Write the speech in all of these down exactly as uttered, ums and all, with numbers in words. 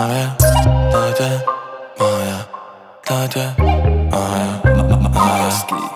моя дочь, моя дочь, моя, моя.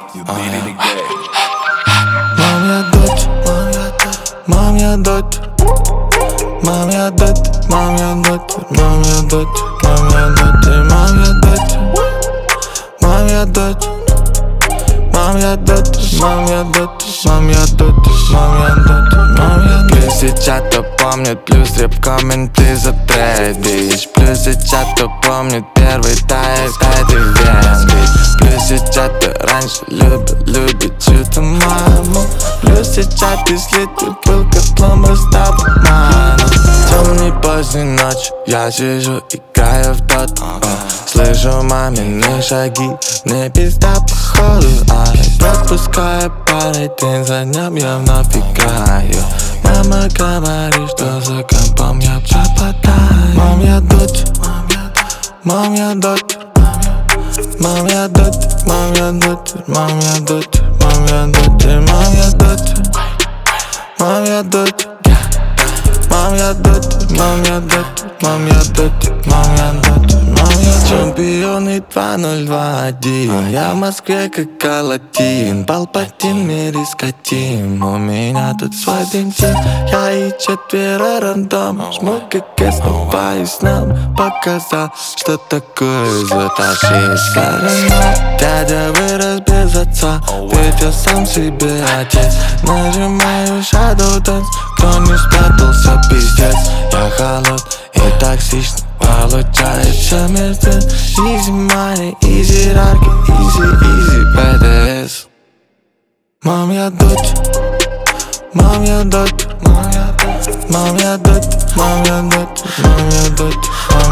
Моя дочь, моя дочь, моя дочь, моя дочь, моя дочь, моя дочь, моя дочь, моя дочь, моя дочь, моя дочь, моя дочь, моя дочь, моя дочь. Плюсы чата помнят, плюс рэп комменты за трек, бич. Плюсы чата помнят первый тайт, этой венки. Плюсы чата раньше любил, любит чью-то маму. Плюсы чата, если ты был котлом, стал обманом. Темной поздней ночью я сижу, играю в дот. Слышу мамины шаги, мне пизда походу, ай. Пропуская пары день за днем, я вновь играю. Мама говорит, что за компом я пропадаю. Мам, я дочь, мам, я дочь, мам, я дочь, мам, я дочь, мам, я дочь, мам, я дочь, мам, я дочь, мам, я дочь, мам, я дочь, мам, я дочь, мам, я дочь, мам, я дочь, мам, я чемпионы два ноль два один. Я в Москве как Аладдин, Палпатин, в мире скотин. У меня тут свой бензин, я и четверо рандом. Жму как эс, попаюсь нам. Показал, что такое затащить сторона. Дядя вырос без отца, ведь я сам себе отец. Нажимаю shadow dance, кто не спрятался, пиздец. Я холод и токсичный, получается мерзец. Easy money, easy рарки, easy, easy би ди эс. Мам, я дочь, мам, я дочь, мам, я дочь, мам, я дочь, мам, я дочь, мам, я дочь.